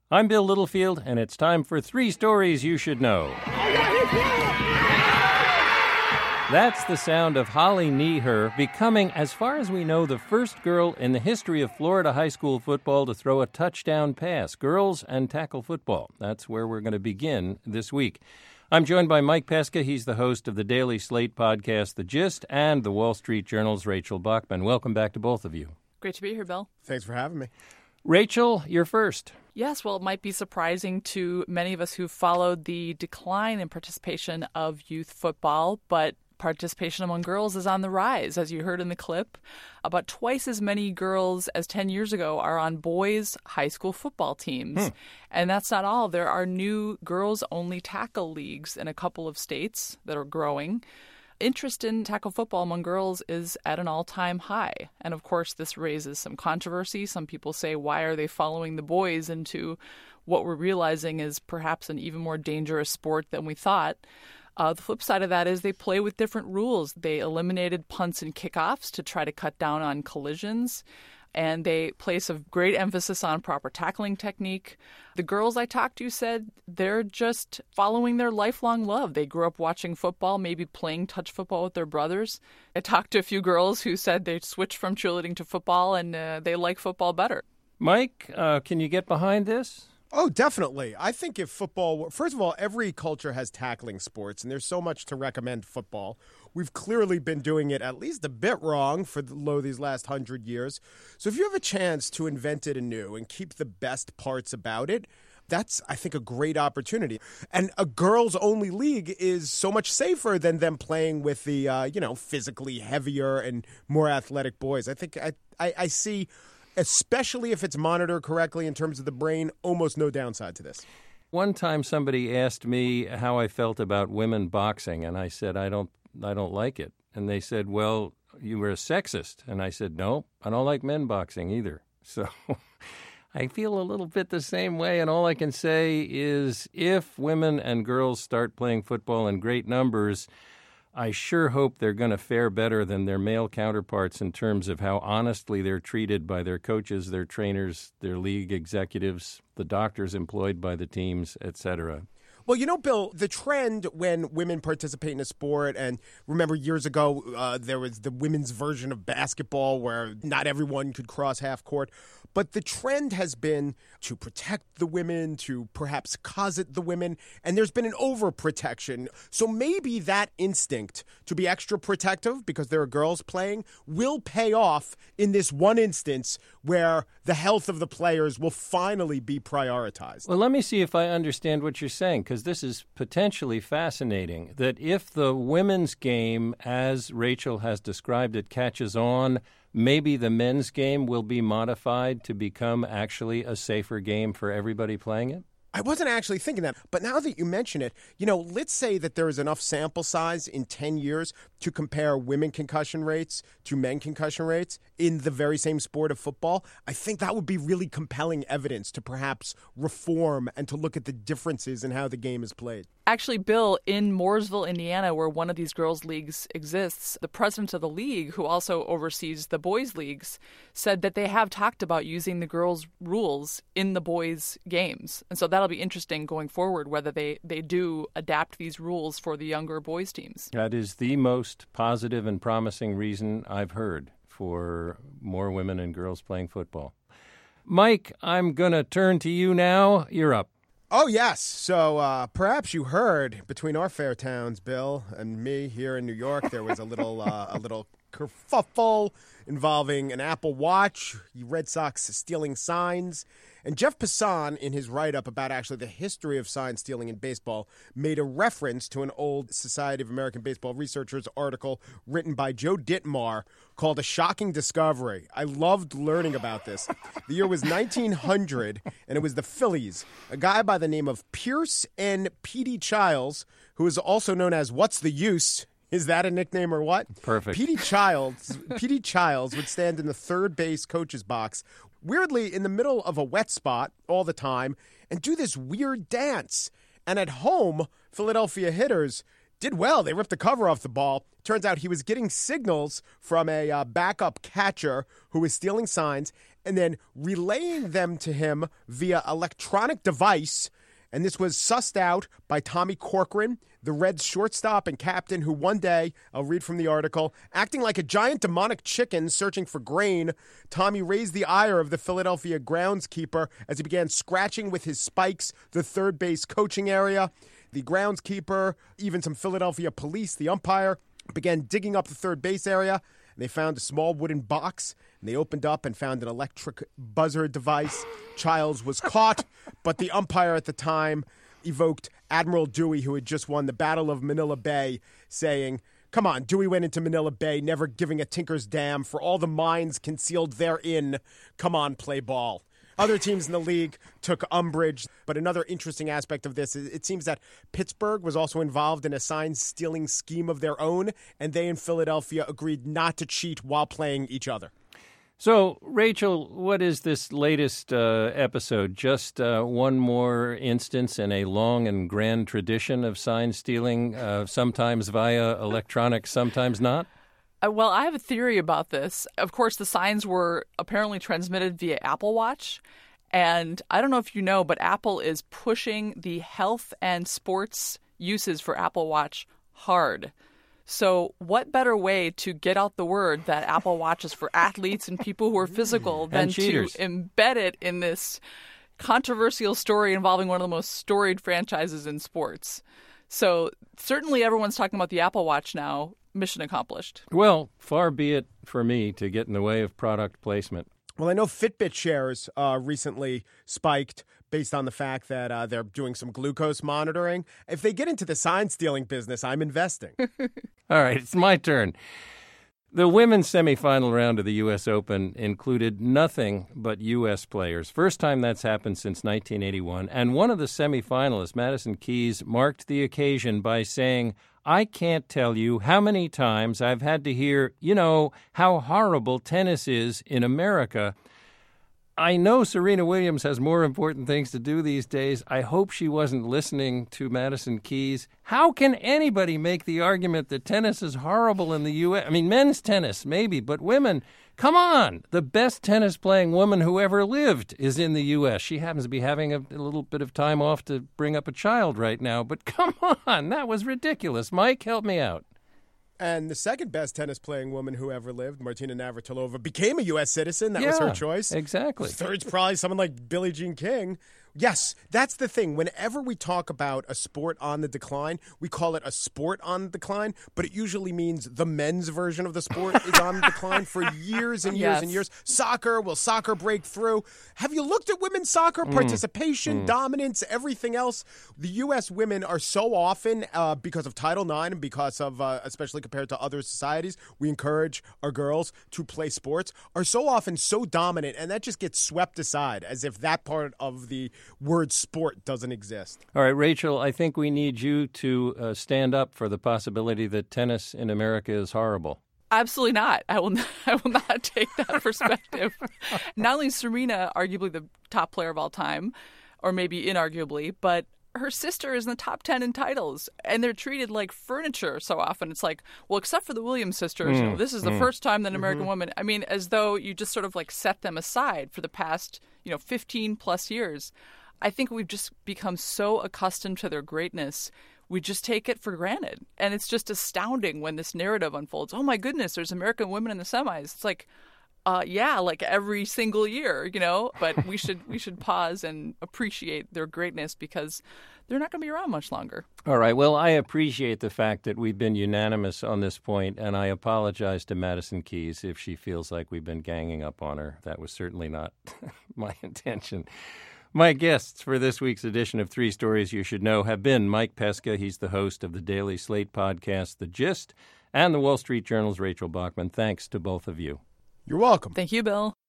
I'm Bill Littlefield, and it's time for 3 stories you should know. That's the sound of Holly Nieher becoming, as far as we know, the first girl in the history of Florida high school football to throw a touchdown pass. Girls and tackle football. That's where we're going to begin this week. I'm joined by Mike Pesca. He's the host of the Daily Slate podcast, The Gist, and the Wall Street Journal's Rachel Bachman. Welcome back to both of you. Great to be here, Bill. Thanks for having me. Rachel, you're first. Yes, well, it might be surprising to many of us who followed the decline in participation of youth football, but participation among girls is on the rise. As you heard in the clip, about twice as many girls as 10 years ago are on boys' high school football teams. And that's not all. There are new girls-only tackle leagues in a couple of states that are growing. Interest in tackle football among girls is at an all-time high. And, of course, this raises some controversy. Some people say, why are they following the boys into what we're realizing is perhaps an even more dangerous sport than we thought? The flip side of that is they play with different rules. They eliminated punts and kickoffs to try to cut down on collisions. And they place a great emphasis on proper tackling technique. The girls I talked to said they're just following their lifelong love. They grew up watching football, maybe playing touch football with their brothers. I talked to a few girls who said they switched from cheerleading to football and they like football better. Mike, can you get behind this? Oh, definitely. I think if football, first of all, every culture has tackling sports, and there's so much to recommend football. We've clearly been doing it at least a bit wrong for these last 100 years. So if you have a chance to invent it anew and keep the best parts about it, that's, I think, a great opportunity. And a girls-only league is so much safer than them playing with the, physically heavier and more athletic boys. I think I see, especially if it's monitored correctly in terms of the brain, almost no downside to this. One time somebody asked me how I felt about women boxing, and I said, I don't like it. And they said, well, you were a sexist. And I said, no, I don't like men boxing either. So I feel a little bit the same way. And all I can say is if women and girls start playing football in great numbers, I sure hope they're going to fare better than their male counterparts in terms of how honestly they're treated by their coaches, their trainers, their league executives, the doctors employed by the teams, etc. Well, Bill, the trend when women participate in a sport, and remember years ago there was the women's version of basketball where not everyone could cross half court, but the trend has been to protect the women, to perhaps cosset the women, and there's been an overprotection. So maybe that instinct to be extra protective because there are girls playing will pay off in this one instance where the health of the players will finally be prioritized. Well, let me see if I understand what you're saying, because this is potentially fascinating, that if the women's game, as Rachel has described it, catches on, maybe the men's game will be modified to become actually a safer game for everybody playing it? I wasn't actually thinking that, but now that you mention it, let's say that there is enough sample size in 10 years to compare women concussion rates to men concussion rates in the very same sport of football. I think that would be really compelling evidence to perhaps reform and to look at the differences in how the game is played. Actually, Bill, in Mooresville, Indiana, where one of these girls' leagues exists, the president of the league, who also oversees the boys' leagues, said that they have talked about using the girls' rules in the boys' games. And so that'll be interesting going forward, whether they do adapt these rules for the younger boys' teams. That is the most positive and promising reason I've heard for more women and girls playing football. Mike, I'm going to turn to you now. You're up. Oh, yes. So perhaps you heard between our fair towns, Bill, and me here in New York, there was a little kerfuffle involving an Apple Watch, Red Sox stealing signs. And Jeff Passan, in his write-up about actually the history of sign stealing in baseball, made a reference to an old Society of American Baseball Researchers article written by Joe Ditmar called A Shocking Discovery. I loved learning about this. The year was 1900, and it was the Phillies. A guy by the name of Pierce N. Petey Childs, who is also known as What's the Use? Is that a nickname or what? Perfect. Petey Childs would stand in the third base coach's box, weirdly in the middle of a wet spot all the time, and do this weird dance. And at home, Philadelphia hitters did well. They ripped the cover off the ball. Turns out he was getting signals from a backup catcher who was stealing signs. and then relaying them to him via electronic device. And this was sussed out by Tommy Corcoran, the Reds shortstop and captain, who one day, I'll read from the article, acting like a giant demonic chicken searching for grain, Tommy raised the ire of the Philadelphia groundskeeper as he began scratching with his spikes the third base coaching area. The groundskeeper, even some Philadelphia police, the umpire, began digging up the third base area. They found a small wooden box, and they opened up and found an electric buzzer device. Childs was caught, but the umpire at the time evoked Admiral Dewey, who had just won the Battle of Manila Bay, saying, "Come on, Dewey went into Manila Bay, never giving a tinker's damn for all the mines concealed therein. Come on, play ball." Other teams in the league took umbrage, but another interesting aspect of this is it seems that Pittsburgh was also involved in a sign-stealing scheme of their own, and they in Philadelphia agreed not to cheat while playing each other. So, Rachel, what is this latest episode? Just one more instance in a long and grand tradition of sign stealing, sometimes via electronic, sometimes not? Well, I have a theory about this. Of course, the signs were apparently transmitted via Apple Watch. And I don't know if you know, but Apple is pushing the health and sports uses for Apple Watch hard. So what better way to get out the word that Apple Watch is for athletes and people who are physical than to embed it in this controversial story involving one of the most storied franchises in sports? So certainly everyone's talking about the Apple Watch now. Mission accomplished. Well, far be it for me to get in the way of product placement. Well, I know Fitbit shares recently spiked based on the fact that they're doing some glucose monitoring. If they get into the sign stealing business, I'm investing. All right, it's my turn. The women's semifinal round of the U.S. Open included nothing but U.S. players. First time that's happened since 1981. And one of the semifinalists, Madison Keys, marked the occasion by saying, "I can't tell you how many times I've had to hear, how horrible tennis is in America. I know Serena Williams has more important things to do these days. I hope she wasn't listening to Madison Keys. How can anybody make the argument that tennis is horrible in the U.S.? I mean, men's tennis, maybe, but women, come on. The best tennis-playing woman who ever lived is in the U.S. She happens to be having a little bit of time off to bring up a child right now, but come on, that was ridiculous. Mike, help me out." And the second best tennis-playing woman who ever lived, Martina Navratilova, became a U.S. citizen. That was her choice. Exactly. Third's probably someone like Billie Jean King. Yes, that's the thing. Whenever we talk about a sport on the decline, we call it a sport on the decline, but it usually means the men's version of the sport is on the decline for years and years and years. Soccer, will soccer break through? Have you looked at women's soccer? Participation, dominance, everything else. The U.S. women are so often, because of Title IX and because of, especially compared to other societies, we encourage our girls to play sports, are so often so dominant, and that just gets swept aside as if that part of the word sport doesn't exist. All right, Rachel, I think we need you to stand up for the possibility that tennis in America is horrible. Absolutely not. I will not take that perspective. Not only is Serena arguably the top player of all time, or maybe inarguably, but her sister is in the top 10 in titles, and they're treated like furniture so often. It's like, well, except for the Williams sisters, this is the first time that an American woman, I mean, as though you just sort of like set them aside for the past, 15 plus years. I think we've just become so accustomed to their greatness, we just take it for granted. And it's just astounding when this narrative unfolds. Oh my goodness, there's American women in the semis. It's like, like every single year, but we should pause and appreciate their greatness because they're not going to be around much longer. All right. Well, I appreciate the fact that we've been unanimous on this point, and I apologize to Madison Keys if she feels like we've been ganging up on her. That was certainly not my intention. My guests for this week's edition of Three Stories You Should Know have been Mike Pesca. He's the host of the Daily Slate podcast, The Gist, and the Wall Street Journal's Rachel Bachman. Thanks to both of you. You're welcome. Thank you, Bill.